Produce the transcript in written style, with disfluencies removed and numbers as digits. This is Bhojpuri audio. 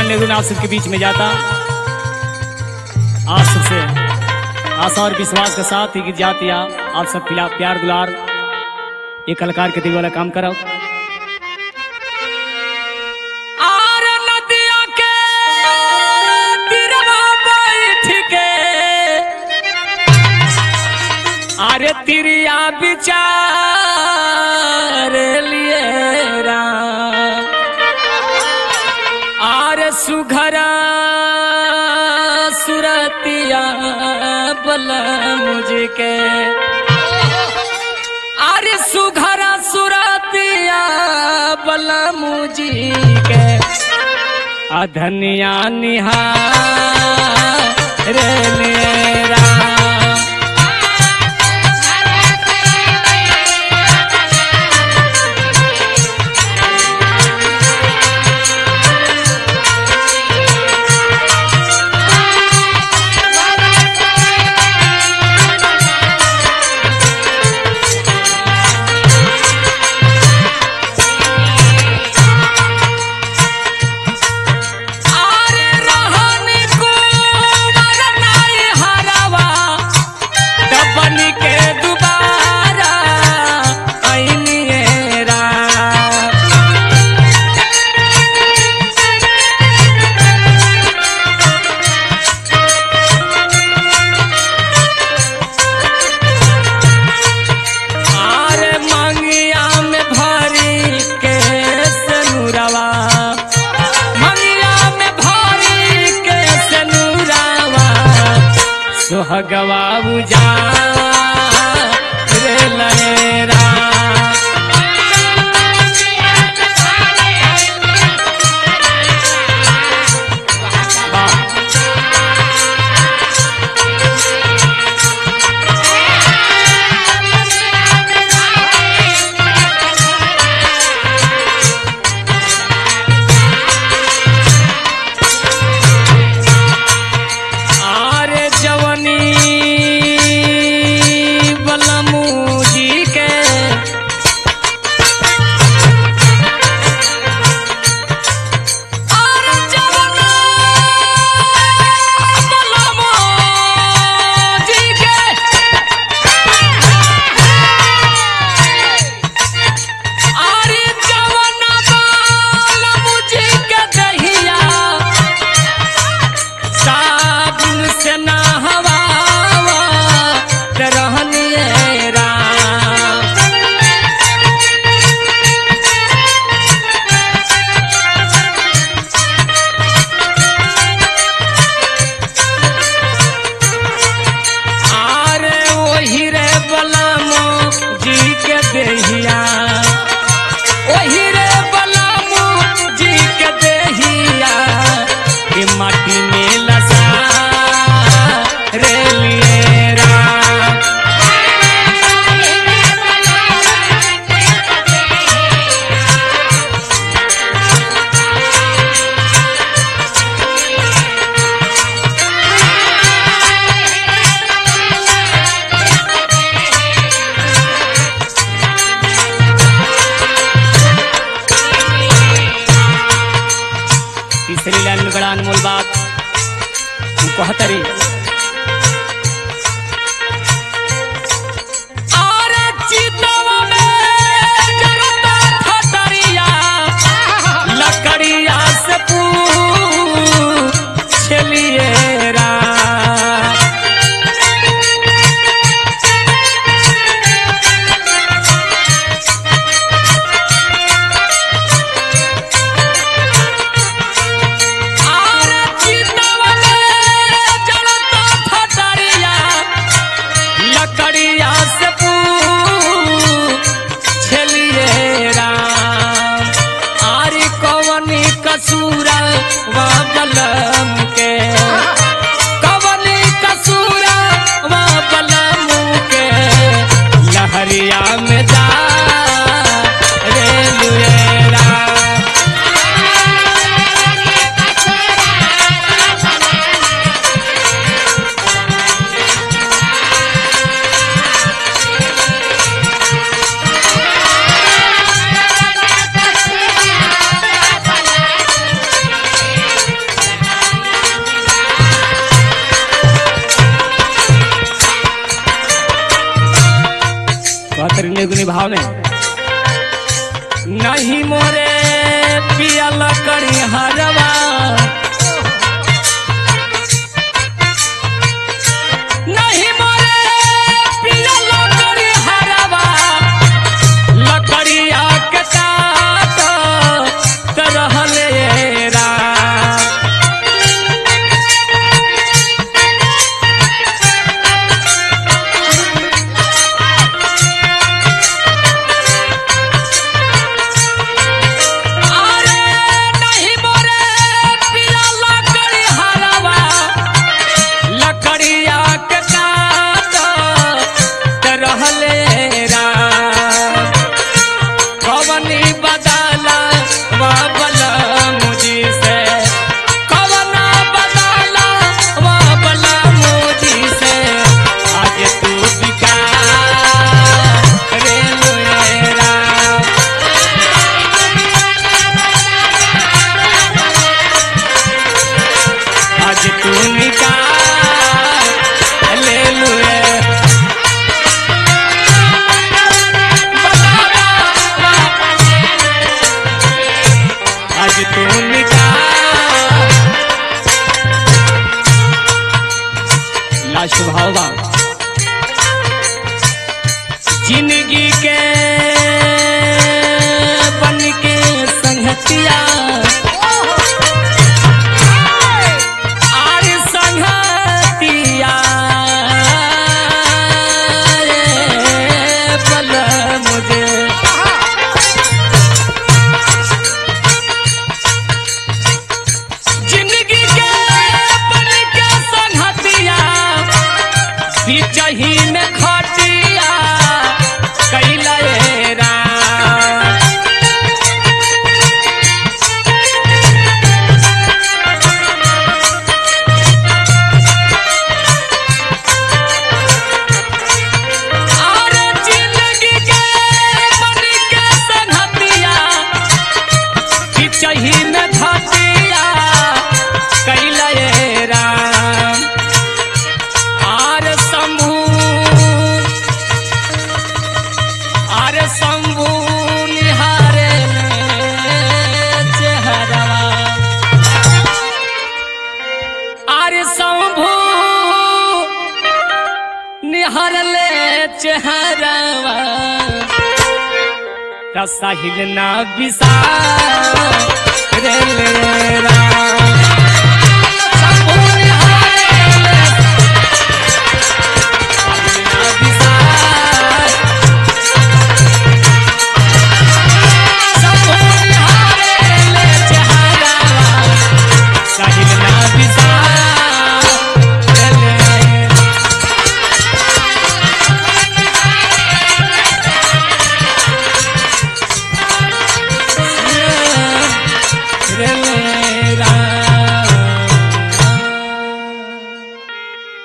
निर्गुण आप सबके बीच में जाता। आप सबसे आशा और विश्वास के साथ ही जाती आप सब प्यार दुलार ये कलाकार के दिल वाला काम करो। अरे तिरिया विचार लिए अरे सुघरा सुरतिया बला मुझके अरे सुघरा सुरतिया बला मुझके अधनिया निहार लेरा सुहगवा बुझा रे लहरा पहले गुनी भाव में नहीं मोरे पिया लकड़ी हरवा नहीं मोरे पिया लकड़ी हरवा लकड़िया के काट रहले रा स्वभाव जिंदगी के बन के संगतिया आर संगतिया बल मुझे जिंदगी के बन के संगतिया बिचही में खटिया कैला और जिंदगी के बन के संगतिया बिचही में खटिया कैला राम आर शंभू निहारे चेहरा आर शंभू निहारले चेहरा साहिल ना बिसा रे